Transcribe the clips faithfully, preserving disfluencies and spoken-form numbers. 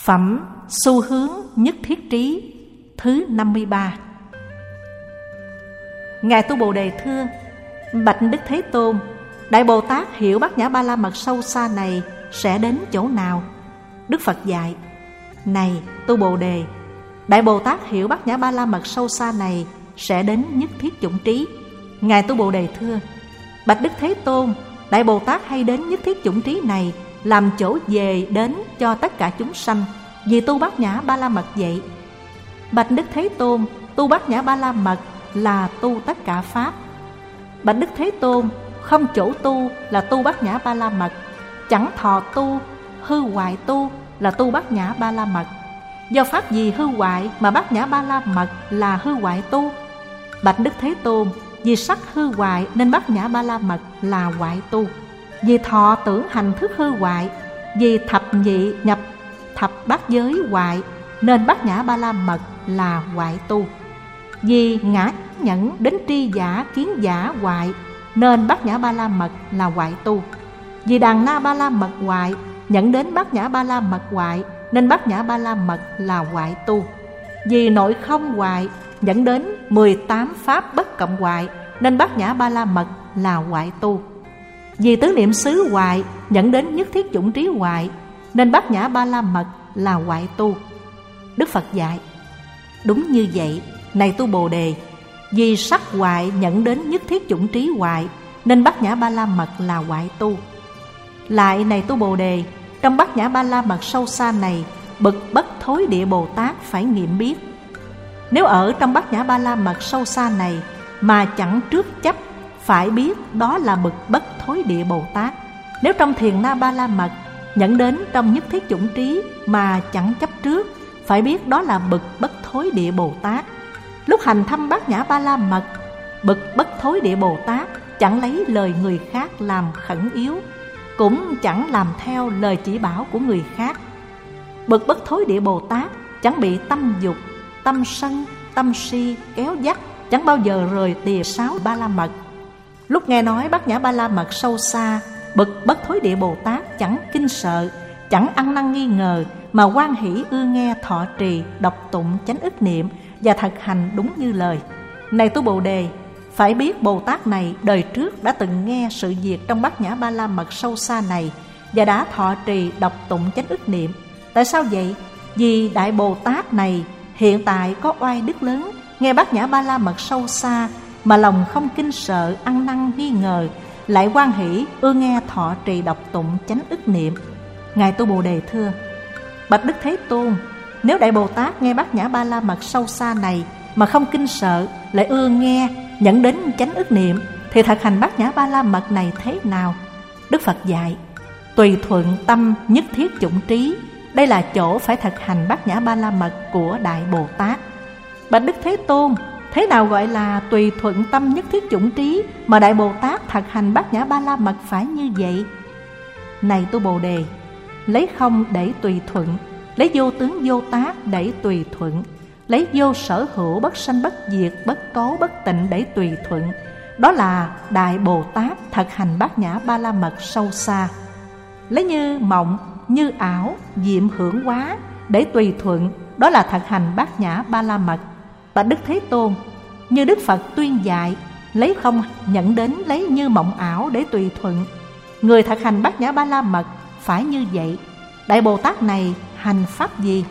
Phẩm xu hướng nhất thiết trí thứ năm mươi ba. Ngài Tu Bồ Đề thưa: Bạch Đức Thế Tôn, Đại Bồ Tát hiểu Bát Nhã Ba La Mật sâu xa này sẽ đến chỗ nào? Đức Phật dạy: Này Tu Bồ Đề, Đại Bồ Tát hiểu Bát Nhã Ba La Mật sâu xa này sẽ đến nhất thiết chủng trí. Ngài Tu Bồ Đề thưa: Bạch Đức Thế Tôn, Đại Bồ Tát hay đến nhất thiết chủng trí này làm chỗ về đến cho tất cả chúng sanh, vì tu Bát Nhã Ba La Mật vậy. Bạch Đức Thế Tôn, tu Bát Nhã Ba La Mật là tu tất cả pháp. Bạch Đức Thế Tôn, không chỗ tu là tu Bát Nhã Ba La Mật, chẳng thọ tu, hư hoại tu là tu Bát Nhã Ba La Mật. Do pháp gì hư hoại mà Bát Nhã Ba La Mật là hư hoại tu? Bạch Đức Thế Tôn, vì sắc hư hoại nên Bát Nhã Ba La Mật là hoại tu. Vì thọ tưởng hành thức hư hoại, vì thập nhị nhập thập bát giới hoại nên Bát Nhã Ba La Mật là hoại tu. Vì ngã nhẫn đến tri giả kiến giả hoại nên Bát Nhã Ba La Mật là hoại tu. Vì đàn na Ba La Mật hoại nhẫn đến Bát Nhã Ba La Mật hoại nên Bát Nhã Ba La Mật là hoại tu. Vì nội không hoại dẫn đến mười tám pháp bất cộng hoại nên Bát Nhã Ba La Mật là hoại tu. Vì tứ niệm xứ hoại dẫn đến nhất thiết chủng trí hoại nên Bát Nhã Ba La Mật là hoại tu. Đức Phật dạy: Đúng như vậy, này Tu Bồ Đề, vì sắc hoại dẫn đến nhất thiết chủng trí hoại nên Bát Nhã Ba La Mật là hoại tu. Lại này Tu Bồ Đề, trong Bát Nhã Ba La Mật sâu xa này, bậc bất thối địa Bồ Tát phải nghiệm biết. Nếu ở trong Bát Nhã Ba La Mật sâu xa này mà chẳng trước chấp, phải biết đó là bậc bất thối địa Bồ Tát. Nếu trong Thiền Na Ba La Mật dẫn đến trong nhất thiết chủng trí mà chẳng chấp trước, phải biết đó là bậc bất thối địa Bồ Tát. Lúc hành thăm Bát Nhã Ba La Mật, bậc bất thối địa Bồ Tát chẳng lấy lời người khác làm khẩn yếu, cũng chẳng làm theo lời chỉ bảo của người khác. Bậc bất thối địa Bồ Tát chẳng bị tâm dục, tâm sân, tâm si kéo dắt, chẳng bao giờ rời tìa sáu Ba La Mật. Lúc nghe nói Bát Nhã Ba La Mật sâu xa, bậc bất thối địa Bồ Tát chẳng kinh sợ, chẳng ăn năn nghi ngờ, mà hoan hỷ ưa nghe thọ trì, đọc tụng chánh ức niệm và thực hành đúng như lời. Này Tu Bồ Đề, phải biết Bồ Tát này đời trước đã từng nghe sự việc trong Bát Nhã Ba La Mật sâu xa này và đã thọ trì đọc tụng chánh ức niệm. Tại sao vậy? Vì Đại Bồ Tát này hiện tại có oai đức lớn, nghe Bát Nhã Ba La Mật sâu xa mà lòng không kinh sợ, ăn năn nghi ngờ, lại hoan hỷ ưa nghe thọ trì đọc tụng chánh ức niệm. Ngài Tu Bồ Đề thưa: Bạch Đức Thế Tôn, nếu Đại Bồ Tát nghe Bát Nhã Ba La Mật sâu xa này mà không kinh sợ, lại ưa nghe nhận đến chánh ức niệm, thì thực hành Bát Nhã Ba La Mật này thế nào? Đức Phật dạy: Tùy thuận tâm nhất thiết chủng trí, đây là chỗ phải thực hành Bát Nhã Ba La Mật của Đại Bồ Tát. Bạch Đức Thế Tôn, thế nào gọi là tùy thuận tâm nhất thiết chủng trí mà Đại Bồ Tát thực hành Bát Nhã Ba La Mật phải như vậy? Này Tu Bồ Đề, lấy không để tùy thuận, lấy vô tướng vô tác để tùy thuận, lấy vô sở hữu bất sanh bất diệt, bất cấu bất tịnh để tùy thuận, đó là Đại Bồ Tát thực hành Bát Nhã Ba La Mật sâu xa. Lấy như mộng, như ảo, diệm hưởng hóa để tùy thuận, đó là thực hành Bát Nhã Ba La Mật. Bạch Đức Thế Tôn, như Đức Phật tuyên dạy, lấy không nhận đến lấy như mộng ảo để tùy thuận, người thực hành Bát Nhã Ba La Mật phải như vậy. Đại Bồ Tát này hành pháp gì?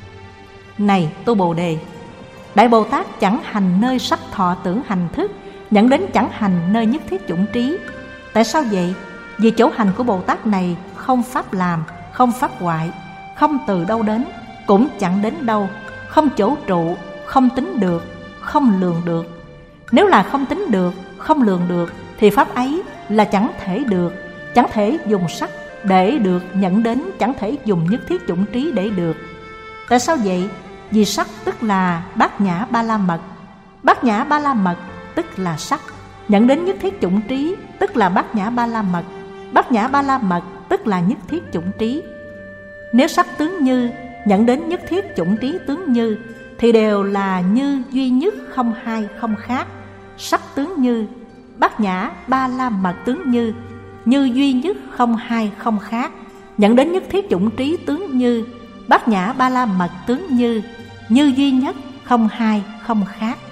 Này Tu Bồ Đề, Đại Bồ Tát chẳng hành nơi sắc thọ tưởng hành thức, nhận đến chẳng hành nơi nhất thiết chủng trí. Tại sao vậy? Vì chỗ hành của Bồ Tát này không pháp làm, không pháp hoại, không từ đâu đến, cũng chẳng đến đâu, không chỗ trụ, không tính được, không lường được. Nếu là không tính được, không lường được, thì pháp ấy là chẳng thể được, chẳng thể dùng sắc để được nhận đến, chẳng thể dùng nhất thiết chủng trí để được. Tại sao vậy? Vì sắc tức là Bát Nhã Ba La Mật, Bát Nhã Ba La Mật tức là sắc, nhận đến nhất thiết chủng trí tức là Bát Nhã Ba La Mật, Bát Nhã Ba La Mật tức là nhất thiết chủng trí. Nếu sắc tướng như nhận đến nhất thiết chủng trí tướng như, thì đều là như duy nhất, không hai không khác. Sắc tướng như, Bát Nhã Ba La Mật tướng như, như duy nhất, không hai không khác. Nhận đến nhất thiết chủng trí tướng như, Bát Nhã Ba La Mật tướng như, như duy nhất, không hai không khác.